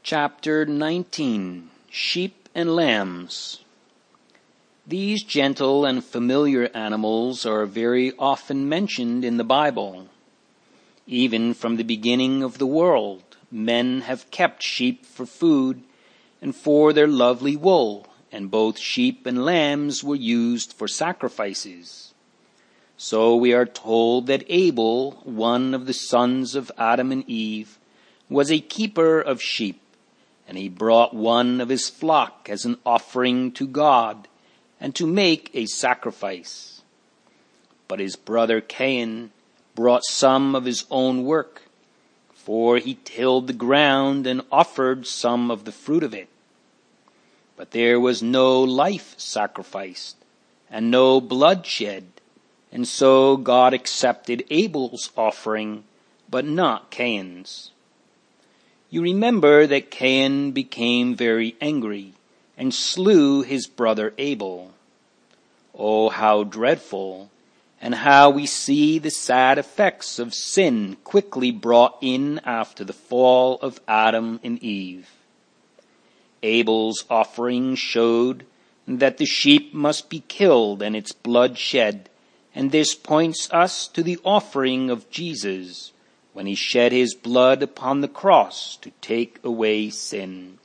Chapter 19, Sheep and Lambs. These gentle and familiar animals are very often mentioned in the Bible. Even from the beginning of the world, men have kept sheep for food and for their lovely wool, and both sheep and lambs were used for sacrifices. So we are told that Abel, one of the sons of Adam and Eve, was a keeper of sheep, and he brought one of his flock as an offering to God and to make a sacrifice. But his brother Cain brought some of his own work, for he tilled the ground and offered some of the fruit of it. But there was no life sacrificed and no blood shed, and so God accepted Abel's offering, but not Cain's. You remember that Cain became very angry and slew his brother Abel. Oh, how dreadful, and how we see the sad effects of sin quickly brought in after the fall of Adam and Eve. Abel's offering showed that the sheep must be killed and its blood shed, and this points us to the offering of Jesus, when he shed his blood upon the cross to take away sin.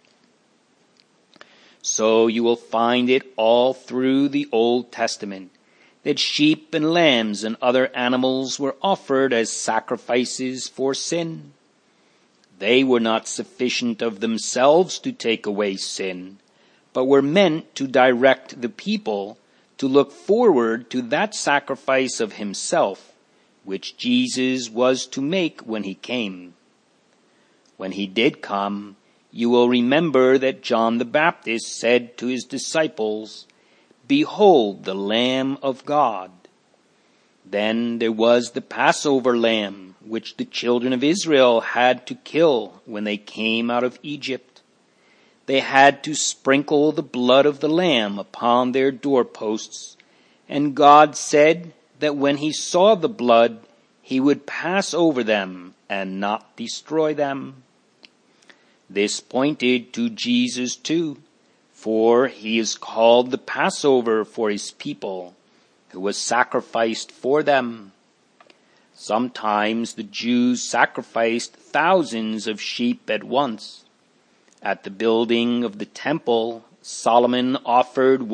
So you will find it all through the Old Testament that sheep and lambs and other animals were offered as sacrifices for sin. They were not sufficient of themselves to take away sin, but were meant to direct the people to look forward to that sacrifice of himself, which Jesus was to make when he came. When he did come, you will remember that John the Baptist said to his disciples, "Behold the Lamb of God." Then there was the Passover lamb, which the children of Israel had to kill when they came out of Egypt. They had to sprinkle the blood of the lamb upon their doorposts, and God said that when he saw the blood, he would pass over them and not destroy them. This pointed to Jesus too, for he is called the Passover for his people, who was sacrificed for them. Sometimes the Jews sacrificed thousands of sheep at once. At the building of the temple, Solomon offered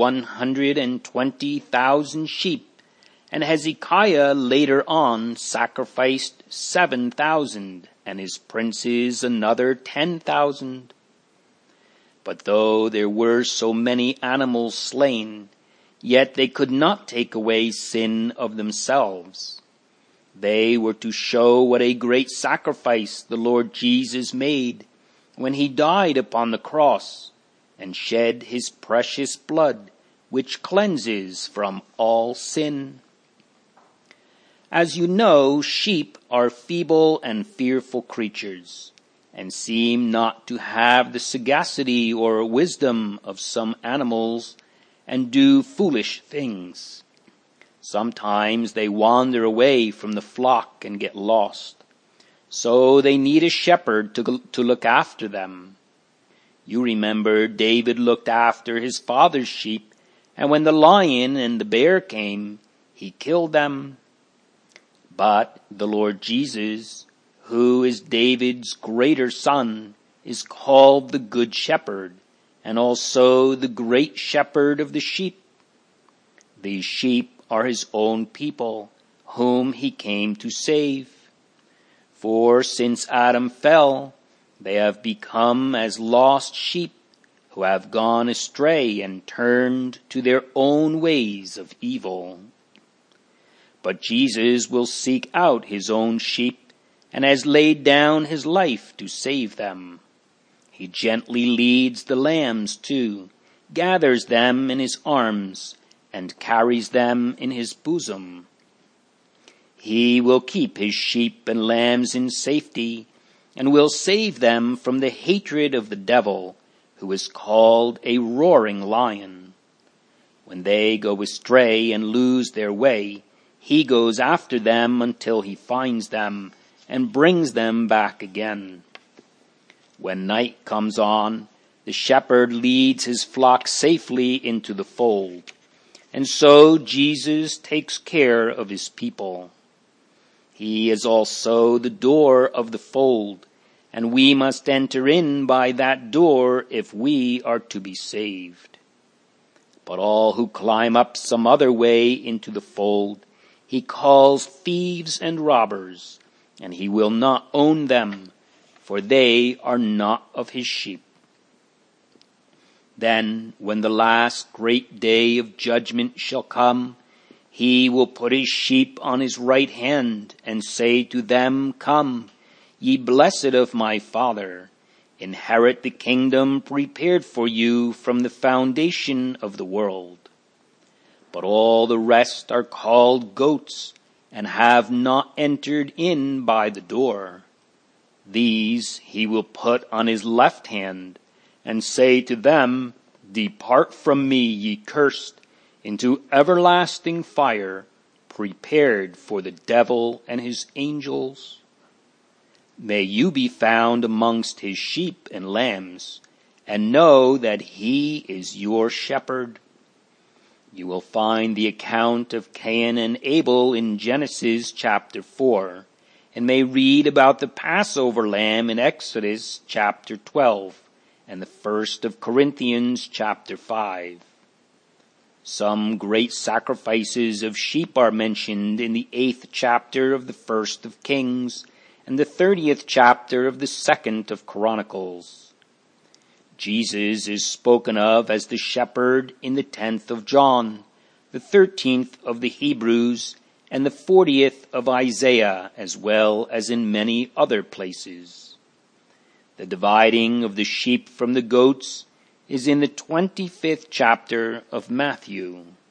120,000 sheep, and Hezekiah later on sacrificed 7,000, and his princes another 10,000. But though there were so many animals slain, yet they could not take away sin of themselves. They were to show what a great sacrifice the Lord Jesus made when he died upon the cross and shed his precious blood, which cleanses from all sin. As you know, sheep are feeble and fearful creatures, and seem not to have the sagacity or wisdom of some animals, and do foolish things. Sometimes they wander away from the flock and get lost. So they need a shepherd to look after them. You remember David looked after his father's sheep, and when the lion and the bear came, he killed them. But the Lord Jesus, who is David's greater son, is called the Good Shepherd, and also the great shepherd of the sheep. These sheep are his own people, whom he came to save. For since Adam fell, they have become as lost sheep, who have gone astray and turned to their own ways of evil. But Jesus will seek out his own sheep, and has laid down his life to save them. He gently leads the lambs too, gathers them in his arms, and carries them in his bosom. He will keep his sheep and lambs in safety, and will save them from the hatred of the devil, who is called a roaring lion. When they go astray and lose their way, he goes after them until he finds them and brings them back again. When night comes on, the shepherd leads his flock safely into the fold. And so Jesus takes care of his people. He is also the door of the fold, and we must enter in by that door if we are to be saved. But all who climb up some other way into the fold, he calls thieves and robbers, and he will not own them, for they are not of his sheep. Then, when the last great day of judgment shall come, he will put his sheep on his right hand and say to them, Come, ye blessed of my Father, inherit the kingdom prepared for you from the foundation of the world. But all the rest are called goats, and have not entered in by the door. These he will put on his left hand, and say to them, Depart from me, ye cursed, into everlasting fire, prepared for the devil and his angels. May you be found amongst his sheep and lambs, and know that he is your shepherd. You will find the account of Cain and Abel in Genesis chapter 4, and may read about the Passover lamb in Exodus chapter 12, and the 1st of Corinthians chapter 5. Some great sacrifices of sheep are mentioned in the 8th chapter of the 1st of Kings, and the 30th chapter of the 2nd of Chronicles. Jesus is spoken of as the shepherd in the 10th of John, the 13th of the Hebrews, and the 40th of Isaiah, as well as in many other places. The dividing of the sheep from the goats is in the 25th chapter of Matthew.